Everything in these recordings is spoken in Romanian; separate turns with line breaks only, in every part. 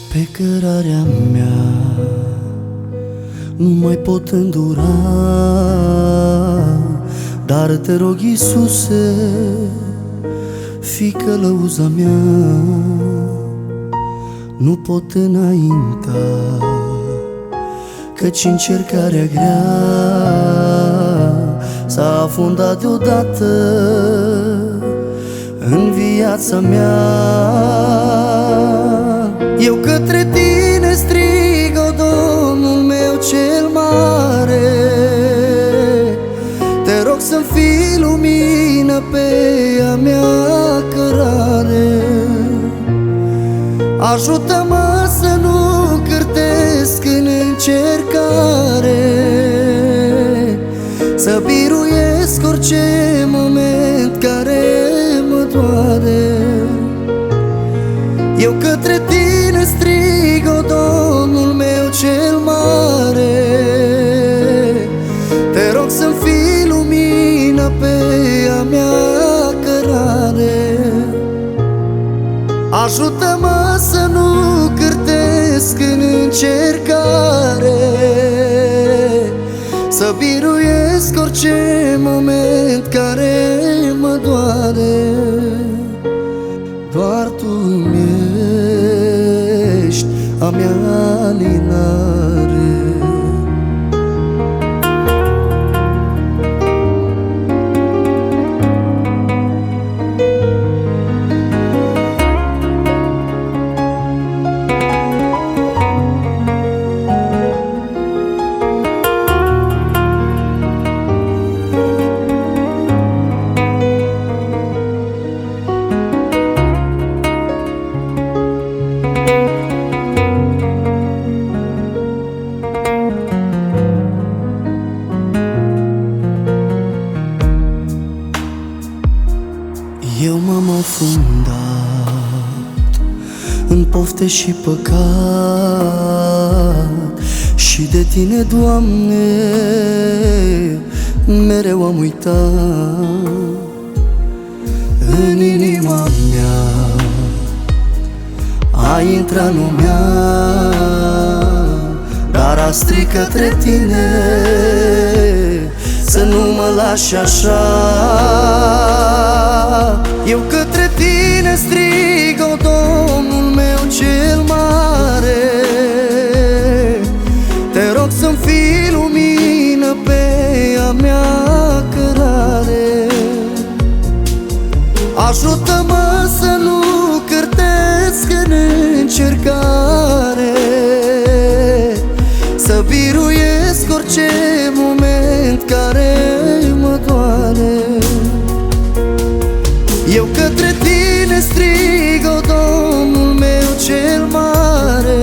Pe cărarea mea nu mai pot îndura, dar te rog, Iisuse, fii călăuza mea. Nu pot înainta, căci încercarea grea s-a afundat deodată în viața mea. Eu către tine strig, o Domnul meu cel mare, te rog să-mi fii lumină pe a mea cărare. Ajută-mă să nu cârtesc în încercare, să biruiesc orice moment care mă doare. Eu către tine strig, o Domnul meu cel mare, te rog să-mi fii lumină pe a mea cărare. Ajută-mă să nu cârtesc în încercare, să biruiesc orice moment care mă doare. Doar Tu îmi ești a mea alinare. Eu m-am afundat în pofte și păcat, și de Tine, Doamne, mereu am uitat. În inima mea ai intrat lumea, dar a strig către Tine să nu mă lași așa. Eu către Tine strig, o Domnul meu cel mare, te rog să-mi fii lumină pe a mea cărare. Ajută-mă să nu cârtesc în încercare, să biruiesc orice moment care mă doare. Eu către Tine strig, o Domnul meu cel mare,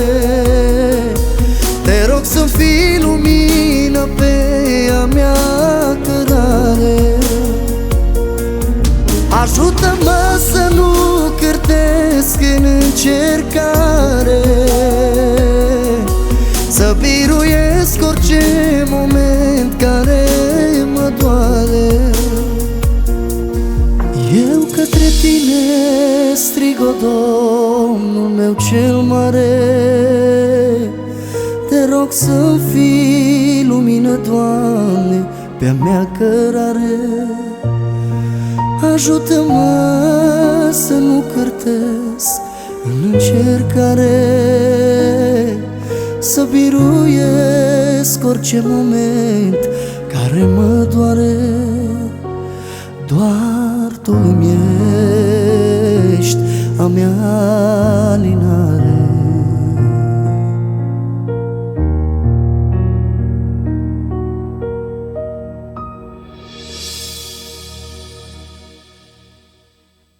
te rog să-mi fii lumină pe a mea cărare. Ajută-mă să nu cârtesc în încercare, să biruiesc orice moment care mă doare. Eu către Tine strig, o Domnul meu cel mare, te rog să-mi fii lumină, Doamne, pe-a mea cărare. Ajută-mă să nu cârtesc în încercare, să biruiesc orice moment care mă doare. Doar Tu îmi ești a mea alinare.